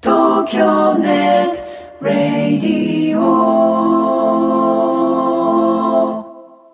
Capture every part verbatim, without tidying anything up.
東京ネットラディオ。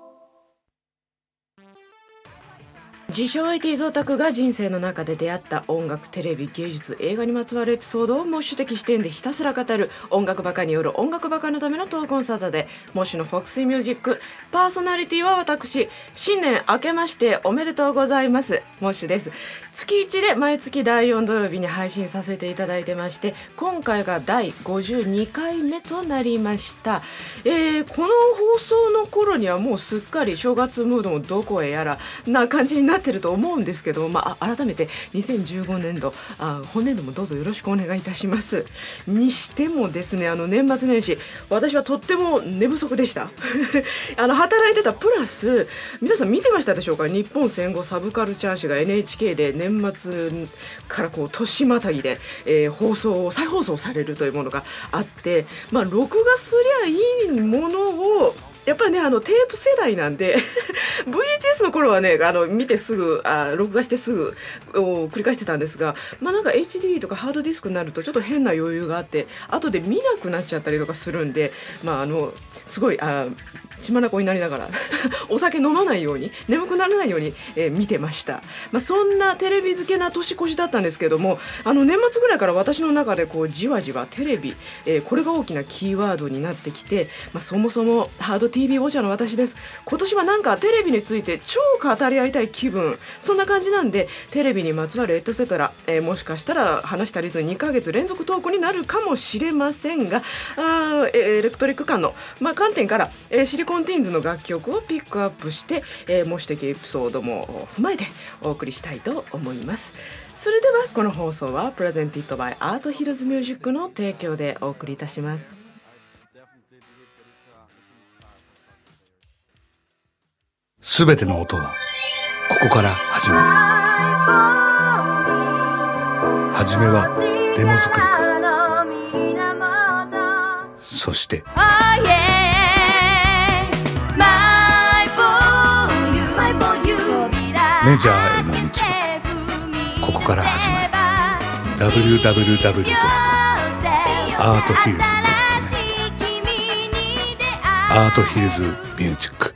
自称 アイティー オタクが人生の中で出会った音楽、テレビ、芸術、映画にまつわるエピソードをモッシュ的視点でひたすら語る音楽バカによる音楽バカのためのトークコンサートで、モッシュのフォックスミュージックパーソナリティは私、新年明けましておめでとうございます、モッシュです。月いちで毎月だいよん土曜日に配信させていただいてまして、今回がだいごじゅうにかいめとなりました。えー、この放送の頃にはもうすっかり正月ムードもどこへやらな感じになってると思うんですけど、まあ、改めてにせんじゅうごねんど、あ本年度もどうぞよろしくお願いいたします。にしてもですね、あの年末年始私はとっても寝不足でしたあの働いてたプラス、皆さん見てましたでしょうか。日本戦後サブカルチャー誌が エヌエイチケー で年末からこう年またぎで、えー、放送再放送されるというものがあって、まあ録画すりゃいいものをやっぱりね、あのテープ世代なんでブイエイチエス の頃はね、あの見てすぐあ録画してすぐを繰り返してたんですが、まあなんか エイチディー とかハードディスクになるとちょっと変な余裕があって、後で見なくなっちゃったりとかするんで、まああのすごいあ血眼になりながらお酒飲まないように、眠くならないように、えー、見てました。まあ、そんなテレビ漬けな年越しだったんですけども、あの年末ぐらいから私の中でこうじわじわテレビ、えー、これが大きなキーワードになってきて、まあ、そもそもハード ティービー ウォッチャーの私です。今年はなんかテレビについて超語り合いたい気分、そんな感じなんで、テレビにまつわるエトセトラ、えー、もしかしたら話したりずにかげつ連続トークになるかもしれませんが、あエレクトリック感の、まあ、観点から、えー、シリコンティーンズの楽曲をピックアップして、えー、模試的エピソードも踏まえてお送りしたいと思います。それではこの放送はプレゼンティッドバイアートヒルズミュージックの提供でお送りいたします。 すべての音はここから始まる。はじめはデモ作りから、そしてメジャーへの道もここから始まる。 ダブリューダブリューダブリュードットアートヒルズドットネット アートヒルズミュージック。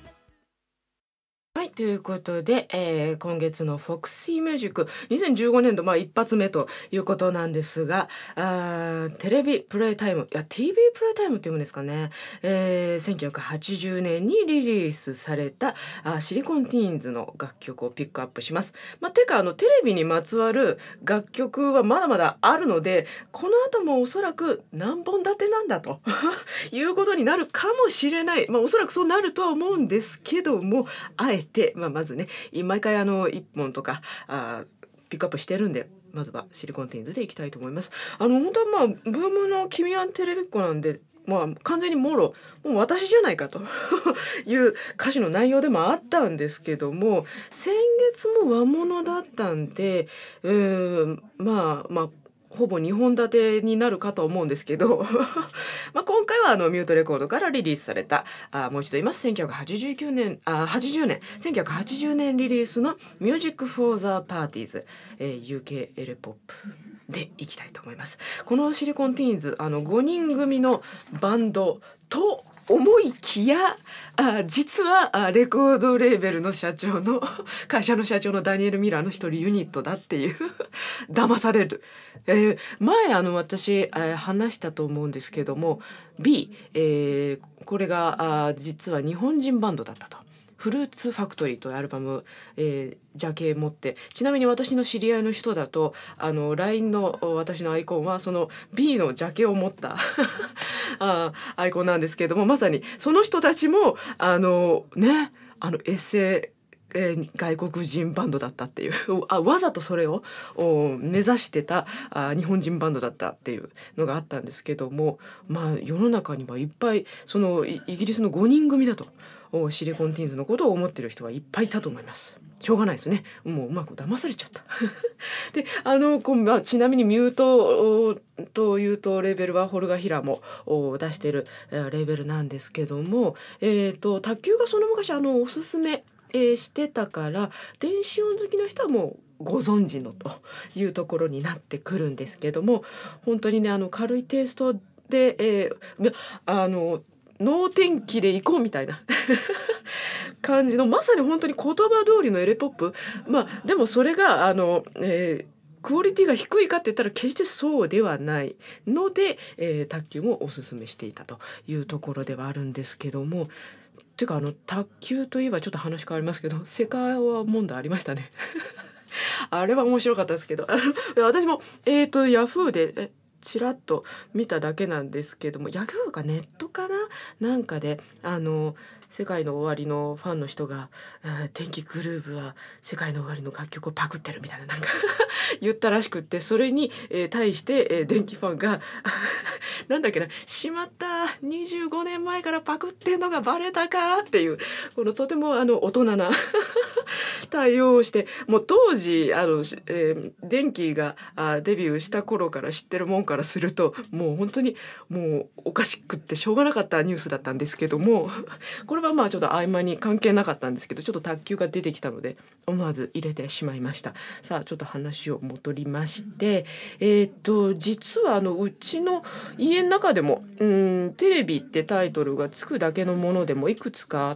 はい、ということで、えー、今月のフォクシーミュージックにせんじゅうごねんど、まあ、一発目ということなんですが、あテレビプレイタイム、いや ティービー プレイタイムっていうんですかね、えー、せんきゅうひゃくはちじゅうねんにリリースされたあシリコンティーンズの楽曲をピックアップします。まあ、てかあのテレビにまつわる楽曲はまだまだあるので、この後もおそらく何本立てなんだということになるかもしれない、まあ、おそらくそうなるとは思うんですけども、あえてまあ、まずね、毎回あのいっぽんとかあピックアップしてるんで、まずはシリコンティーンズでいきたいと思います。あの本当はまあブームの君はテレビっ子なんで、まあ、完全にもろもう私じゃないかという歌詞の内容でもあったんですけども、先月も和物だったんで、えー、まあまあほぼにほん立てになるかと思うんですけどまあ今回はあのミュートレコードからリリースされた、あもう一度言います、せんきゅうひゃくはちじゅうきゅうねんあはちじゅうねんせんきゅうひゃくはちじゅうねんリリースの Music for the Parties、えー、ユーケー エレポップでいきたいと思います。このシリコンティーンズ、あのごにん組のバンドと思いきや、あ実はあレコードレーベルの社長の会社の社長のダニエル・ミラーの一人ユニットだっていう騙される、えー、前あの私、えー、話したと思うんですけども B、えー、これがあ実は日本人バンドだったと。フルーツファクトリーというアルバム、えー、ジャケ持って、ちなみに私の知り合いの人だとあの ライン の私のアイコンはその B のジャケを持ったあアイコンなんですけれども、まさにその人たちもあのね、あのエッセイえー、外国人バンドだったっていうあわざとそれを目指してたあ日本人バンドだったっていうのがあったんですけども、まあ世の中にはいっぱいそのイギリスのごにん組だとシリコンティーンズのことを思ってる人がいっぱいいたと思います。しょうがないですね、もううまく騙されちゃったであのこう、まあ、ちなみにミュートというとレーベルはホルガヒラも出してるレーベルなんですけども、えーと、卓球がその昔あのおすすめえー、してたから、電子音好きの人はもご存知のというところになってくるんですけども、本当にねあの軽いテイストで、えー、あの能天気で行こうみたいな感じの、まさに本当に言葉通りのエレポップ。まあでもそれがあの、えークオリティが低いかって言ったら決してそうではないので、えー、卓球もおすすめしていたというところではあるんですけども、ていうかあの卓球といえばちょっと話変わりますけど、セカは問題ありましたねあれは面白かったですけど、あの私もえーとヤフーでえちらっと見ただけなんですけども、ヤフーかネットかななんかであの世界の終わりのファンの人が天気グルーヴは世界の終わりの楽曲をパクってるみたいななんか言ったらしくって、それに、えー、対して、えー、電気ファンがなんだっけな、しまったにじゅうごねんまえからパクってんのがバレたかっていう、このとてもあの大人な対応をして、もう当時あの、えー、電気があデビューした頃から知ってるもんからするともう本当にもうおかしくってしょうがなかったニュースだったんですけども、これはまあちょっと合間に関係なかったんですけど、ちょっと卓球が出てきたので思わず入れてしまいました。さあちょっと話を戻りまして、えー、っと実はあのうちの家の中でもうんテレビってタイトルがつくだけのものでもいくつかあって、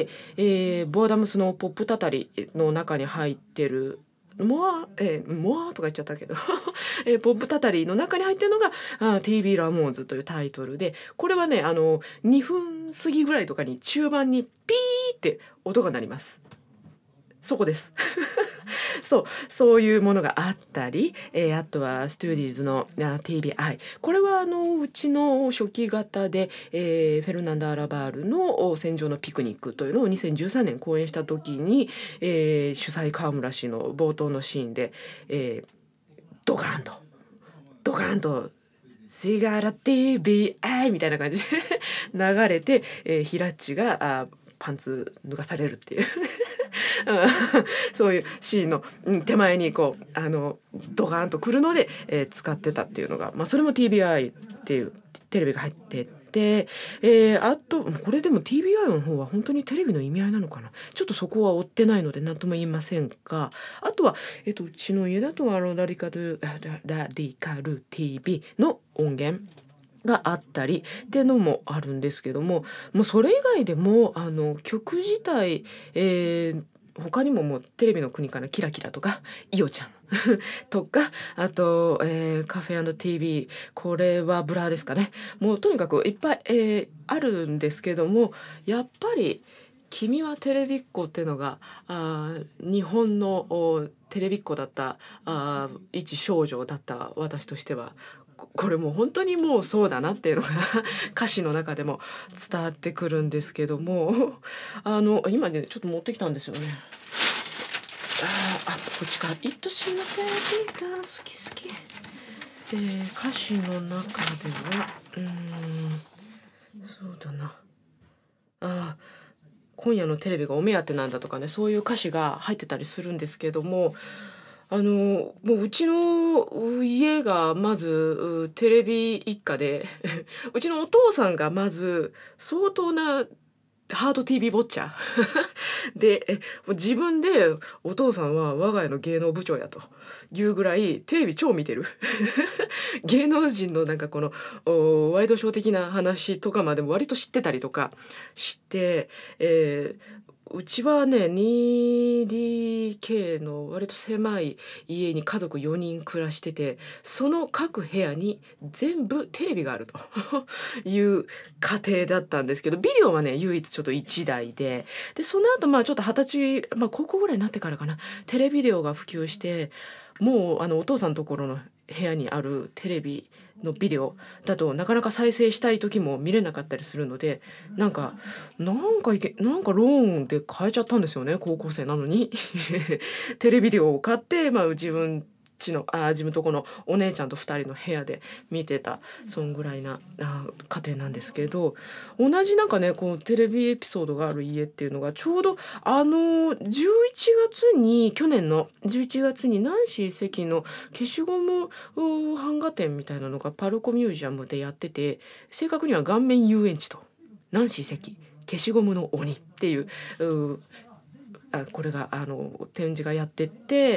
えー、ボーダムスのポップたたりの中に入ってるモア、えー、モアとか言っちゃったけど、えー、ポップたたりの中に入ってるのがあ ティービー ラモーンズというタイトルで、これはねあのにふん過ぎぐらいとかに中盤にピーって音が鳴ります。そこですそうそういうものがあったり、えー、あとはストゥーディーズの ティービーアイ、 これはあのうちの初期型で、えー、フェルナンド・アラバールの戦場のピクニックというのをにせんじゅうさんねん公演した時に、えー、主催川村氏の冒頭のシーンで、えー、ドカーンとドカーンとシガラ ティービーアイ みたいな感じで流れて、えー、ヒラッチがあパンツ脱がされるっていうそういうシーンの手前にこうあのドカーンとくるので、えー、使ってたっていうのが、まあ、それも ティービーアイ っていうテレビが入ってて、えー、あとこれでも ティービーアイ の方は本当にテレビの意味合いなのかな、ちょっとそこは追ってないので何とも言いませんが、あとは、えー、とうちの家だとあのラディカルラディカル ティービー の音源があったりっていうのもあるんですけども、もうそれ以外でもあの曲自体、えー他にももうテレビの国からキラキラとかイオちゃんとか、あと、えー、カフェ&ティービー、これはブラですかね、もうとにかくいっぱい、えー、あるんですけども、やっぱり君はテレビっ子っていうのがあ日本のテレビっ子だったあ一少女だった私としては、これもう本当にもうそうだなっていうのが歌詞の中でも伝わってくるんですけども、あの今ねちょっと持ってきたんですよね。ああこっちか。「It しまテレビが好き好き」えー、歌詞の中ではうーんそうだなあ今夜のテレビがお目当てなんだとかね、そういう歌詞が入ってたりするんですけども、あのもううちの家がまずテレビ一家でうちのお父さんがまず相当なハード ティービー ウォッチャーで自分でお父さんは我が家の芸能部長やというぐらいテレビ超見てる芸能人のなんかこのワイドショー的な話とかまでも割と知ってたりとかして、えーうちはね ツーディーケー の割と狭い家に家族よにん暮らしてて、その各部屋に全部テレビがあるという家庭だったんですけど、ビデオはね唯一ちょっといちだいで、でその後まあちょっと二十歳、まあ、高校ぐらいになってからかな、テレビデオが普及して、もうあのお父さんのところの部屋にあるテレビのビデオだとなかなか再生したい時も見れなかったりするので、なんかなんかいけなんかローンで買えちゃったんですよね、高校生なのにテレビデオを買って、まあ、自分ちのあ自分とこのお姉ちゃんとふたりの部屋で見てたそんぐらいなあ家庭なんですけど、同じなんかねこうテレビエピソードがある家っていうのがちょうどあのじゅういちがつに去年のじゅういちがつにナンシー関の消しゴム版画展みたいなのがパルコミュージアムでやってて、正確には顔面遊園地とナンシー関消しゴムの鬼っていう、うあこれがあの展示がやってって、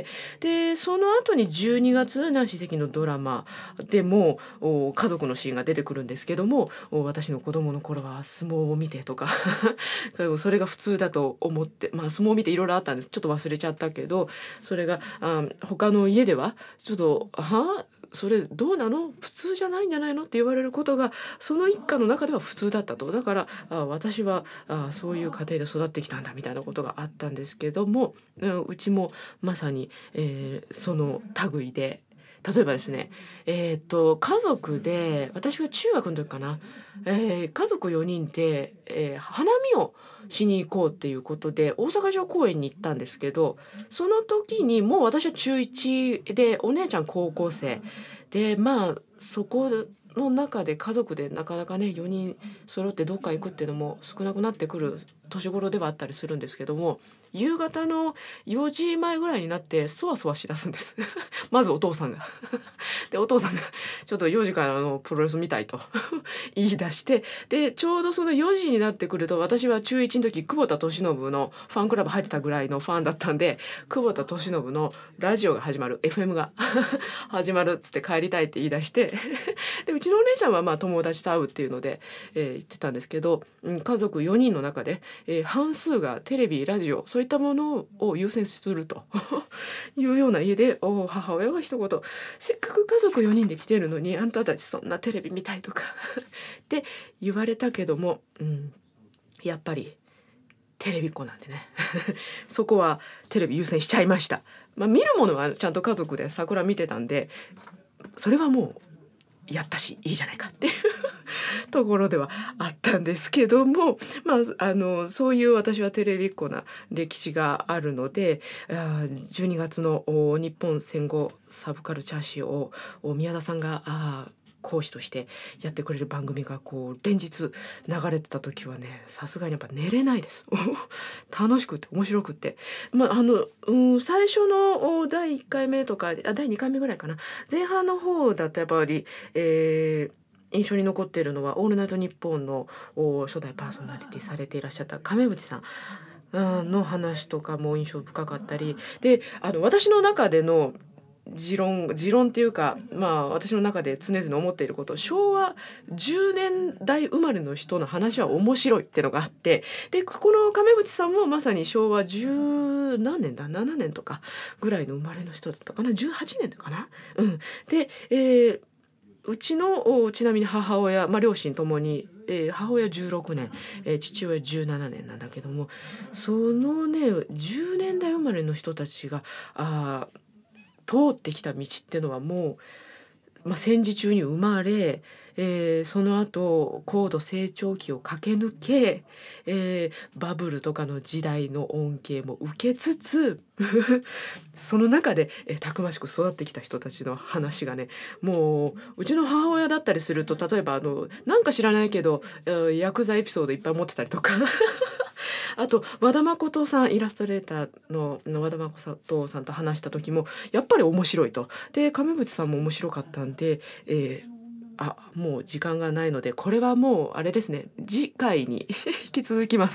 でその後にじゅうにがつナンシー関のドラマでも家族のシーンが出てくるんですけども、私の子供の頃は相撲を見てとかそれが普通だと思って、まあ、相撲を見ていろいろあったんです。ちょっと忘れちゃったけど、それがあ他の家ではちょっとはそれどうなの普通じゃないんじゃないのって言われることがその一家の中では普通だったと。だからあ私はあそういう家庭で育ってきたんだみたいなことがあったんですけども、うちもまさに、えー、その類で、例えばですね、えー、と家族で私が中学の時かな、えー、家族よにんで、えー、花見をしに行こうっていうことで大阪城公園に行ったんですけど、その時にもう私は中いちでお姉ちゃん高校生で、まあそこの中で家族でなかなかねよにん揃ってどっか行くっていうのも少なくなってくる年頃ではあったりするんですけども、夕方のよじまえぐらいになってそわそわしだすんですまずお父さんがでお父さんがちょっとよじからのプロレス見たいと言い出して、でちょうどそのよじになってくると、私は中いちの時久保田利伸のファンクラブ入ってたぐらいのファンだったんで、久保田利伸のラジオが始まる エフエム が始まるっつって帰りたいって言い出してでうちのお姉ちゃんはまあ友達と会うっていうので、えー、言ってたんですけど、うん、家族よにんの中で、えー、半数がテレビラジオそういったものを優先するというような家で、お母親が一言、せっかく家族よにんで来てるのにあんたたちそんなテレビ見たいとかって言われたけども、うん、やっぱりテレビっ子なんでねそこはテレビ優先しちゃいました。まあ、見るものはちゃんと家族で桜見てたんで、それはもうやったしいいじゃないかっていうところではあったんですけども、まあ、あのそういう私はテレビっ子な歴史があるので、じゅうにがつの日本戦後サブカルチャー誌を宮田さんが講師としてやってくれる番組がこう連日流れてた時はね、さすがにやっぱ寝れないです楽しくて面白くて、まああのうん、最初のだいいっかいめとかあだいにかいめぐらいかな、前半の方だとやっぱり、えー印象に残っているのはオールナイトニッポンの初代パーソナリティされていらっしゃった亀渕さんの話とかも印象深かったりで、あの私の中での持論持論っていうか、まあ私の中で常々思っていること、昭和じゅうねんだい生まれの人の話は面白いっていうのがあって、でこの亀渕さんもまさに昭和じゅう何年だななねんとかぐらいの生まれの人だったかな、じゅうはちねんかな、うん、で、えーうちのちなみに母親、まあ、両親ともに、えー、母親じゅうろくねん、えー、父親じゅうななねんなんだけども、そのねじゅうねんだい生まれの人たちがあ通ってきた道っていうのはもう、まあ、戦時中に生まれ、えー、その後高度成長期を駆け抜け、えー、バブルとかの時代の恩恵も受けつつその中で、えー、たくましく育ってきた人たちの話がね、もううちの母親だったりすると、例えばあのなんか知らないけど、えー、ヤクザエピソードいっぱい持ってたりとかあと和田誠さん、イラストレーターの和田誠さんと話した時もやっぱり面白いと。で亀渕さんも面白かったんで、えーあ、もう時間がないのでこれはもうあれですね、次回に引き続きます。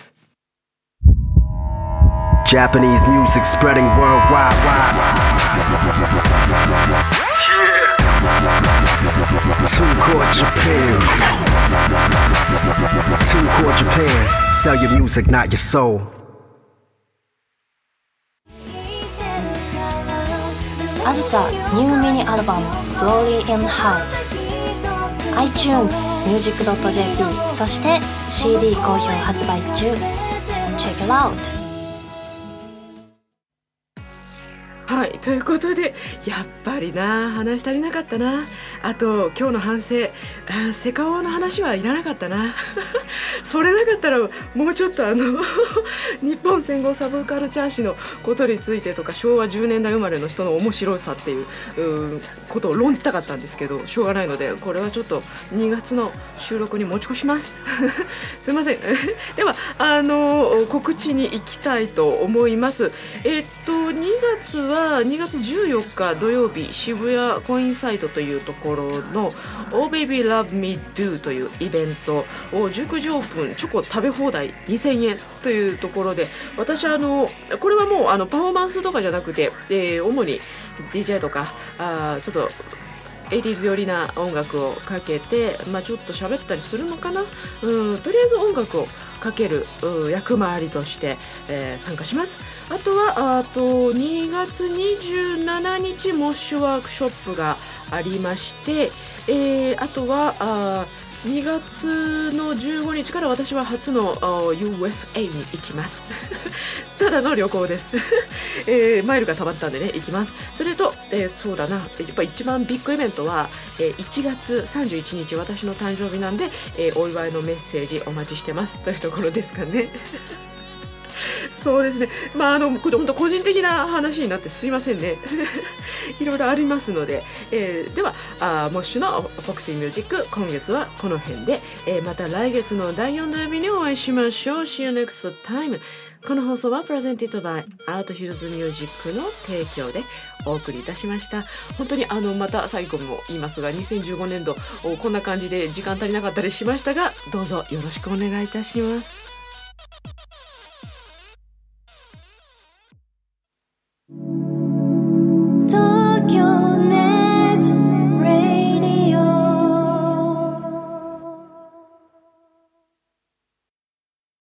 Japanese music spreading worldwide. TuneCore Japan. TuneCore Japan. Sell your music, not your soul. あずさニューミニアルバム Slowly in Hearts、iTunes、ミュージックドットジェーピー、 そして シーディー 好評発売中。 Check it out。 はい、ということでやっぱりな話足りなかったな。あと今日の反省、あセカオワの話はいらなかったなそれなかったらもうちょっとあの日本戦後サブカルチャー誌のことについてとか、昭和じゅうねんだい生まれの人の面白さっていう、うことを論じたかったんですけど、しょうがないのでこれはちょっとにがつの収録に持ち越しますすいませんではあの告知に行きたいと思います。えっとにがつはににがつじゅうよっか土曜日、渋谷コインサイトというところの Oh Baby Love Me Do というイベントをじゅくじオープンチョコ食べ放題にせんえんというところで、私あのこれはもうあのパフォーマンスとかじゃなくて、えー、主に ディージェー とかあちょっとエイティーズ寄りな音楽をかけて、まあ、ちょっと喋ったりするのかな、うん、とりあえず音楽をかける役回りとして、えー、参加します。あとはあとにがつにじゅうしちにちモッシュワークショップがありまして、えー、あとはあにがつのじゅうごにちから私は初の ユーエスエー に行きますただの旅行です、えー、マイルがたまったんでね行きます。それと、えー、そうだなやっぱ一番ビッグイベントは、えー、いちがつさんじゅういちにち私の誕生日なんで、えー、お祝いのメッセージお待ちしてますというところですかねそうですね、まああの本当個人的な話になってすいませんねいろいろありますので、えー、ではあモッシュのフォクシーミュージック今月はこの辺で、えー、また来月のだいよん土曜日にお会いしましょう。 See you next time。 この放送はプレゼンティッドバイアートヒルズミュージックの提供でお送りいたしました。本当にあのまた最後も言いますがにせんじゅうごねんどこんな感じで時間足りなかったりしましたが、どうぞよろしくお願いいたします。